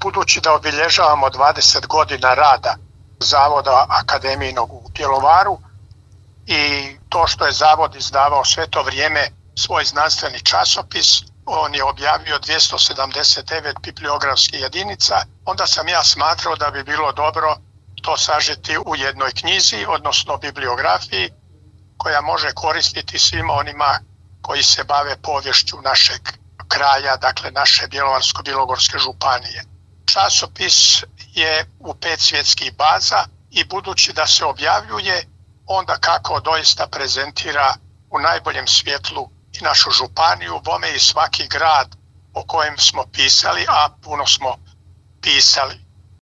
budući da obilježavamo 20 godina rada Zavoda akademijnog u Bjelovaru i to što je Zavod izdavao sve to vrijeme svoj znanstveni časopis, on je objavio 279 bibliografskih jedinica, onda sam ja smatrao da bi bilo dobro to sažeti u jednoj knjizi, odnosno bibliografiji, koja može koristiti svima onima koji se bave poviješću našeg kraja, dakle naše Bjelovarsko-bilogorske županije. Časopis je u 5 svjetskih baza i budući da se objavljuje, onda kako doista prezentira u najboljem svjetlu i našu županiju, bome i svaki grad o kojem smo pisali, a puno smo pisali.